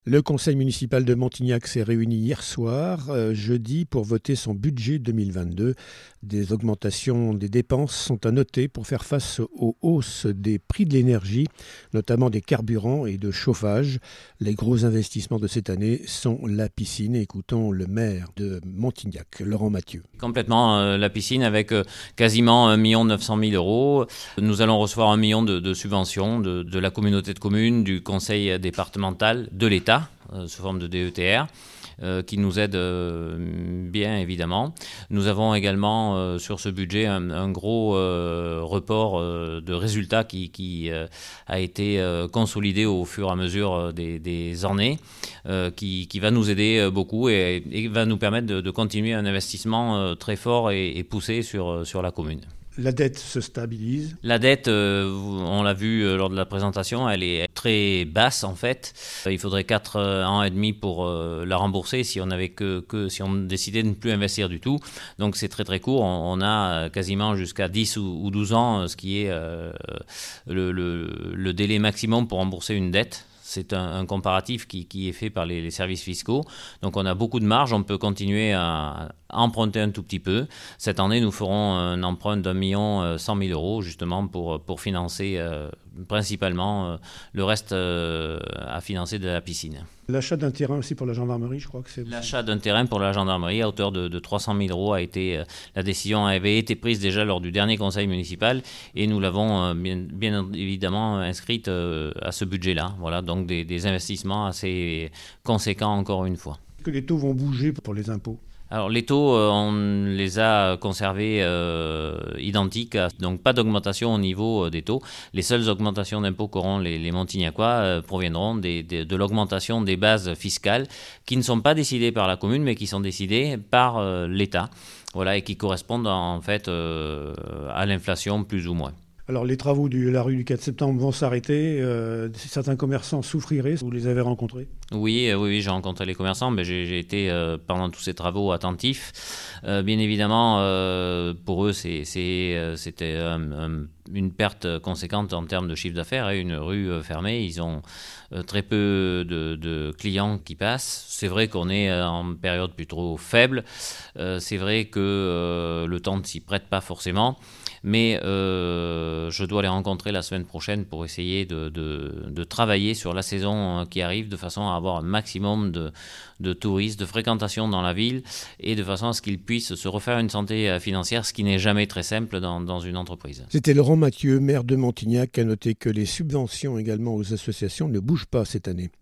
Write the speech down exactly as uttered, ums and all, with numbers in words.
Le conseil municipal de Montignac s'est réuni hier soir, euh, jeudi, pour voter son budget deux mille vingt-deux. Des augmentations des dépenses sont à noter pour faire face aux hausses des prix de l'énergie, notamment des carburants et de chauffage. Les gros investissements de cette année sont la piscine. Écoutons le maire de Montignac, Laurent Mathieu. Complètement euh, la piscine avec euh, quasiment un million neuf cent mille euros. Nous allons recevoir un million de, de subventions de, de la communauté de communes, du conseil départemental, de l'État, euh, sous forme de D E T R. Euh, qui nous aide euh, bien évidemment. Nous avons également euh, sur ce budget un, un gros euh, report euh, de résultats qui, qui euh, a été euh, consolidé au fur et à mesure des, des années, euh, qui, qui va nous aider beaucoup et, et va nous permettre de, de continuer un investissement euh, très fort et, et poussé sur, sur la commune. La dette se stabilise. La dette, euh, on l'a vu euh, lors de la présentation, elle est très basse en fait. Il faudrait quatre ans et demi pour euh, la rembourser si on avait que, que si on décidait de ne plus investir du tout. Donc c'est très très court. On, on a quasiment jusqu'à dix ou, ou douze ans, ce qui est euh, le, le, le délai maximum pour rembourser une dette. C'est un, un comparatif qui, qui est fait par les, les services fiscaux. Donc on a beaucoup de marge, on peut continuer à, à emprunter un tout petit peu. Cette année, nous ferons un emprunt d'un million cent mille euros justement pour, pour financer euh, principalement euh, le reste euh, à financer de la piscine. L'achat d'un terrain aussi pour la gendarmerie, je crois que c'est... L'achat d'un terrain pour la gendarmerie à hauteur de, de trois cent mille euros a été... Euh, la décision avait été prise déjà lors du dernier conseil municipal et nous l'avons euh, bien, bien évidemment inscrite euh, à ce budget-là. Voilà, donc des, des investissements assez conséquents encore une fois. Est-ce que les taux vont bouger pour les impôts ? Alors les taux, euh, on les a conservés euh, identiques, donc pas d'augmentation au niveau euh, des taux. Les seules augmentations d'impôts qu'auront les, les Montignacois euh, proviendront des, des, de l'augmentation des bases fiscales qui ne sont pas décidées par la commune mais qui sont décidées par euh, l'État, voilà, et qui correspondent en fait euh, à l'inflation plus ou moins. Alors les travaux de la rue du quatre septembre vont s'arrêter, euh, certains commerçants souffriraient, vous les avez rencontrés ? Oui, euh, oui, oui, j'ai rencontré les commerçants, mais j'ai, j'ai été euh, pendant tous ces travaux attentif. Euh, bien évidemment, euh, pour eux, c'est, c'est, euh, c'était un, un, une perte conséquente en termes de chiffre d'affaires, et une rue euh, fermée, ils ont euh, très peu de, de clients qui passent. C'est vrai qu'on est euh, en période plutôt faible, euh, c'est vrai que euh, le temps ne s'y prête pas forcément. Mais euh, je dois les rencontrer la semaine prochaine pour essayer de, de, de travailler sur la saison qui arrive de façon à avoir un maximum de, de touristes, de fréquentation dans la ville et de façon à ce qu'ils puissent se refaire une santé financière, ce qui n'est jamais très simple dans, dans une entreprise. C'était Laurent Mathieu, maire de Montignac, qui a noté que les subventions également aux associations ne bougent pas cette année.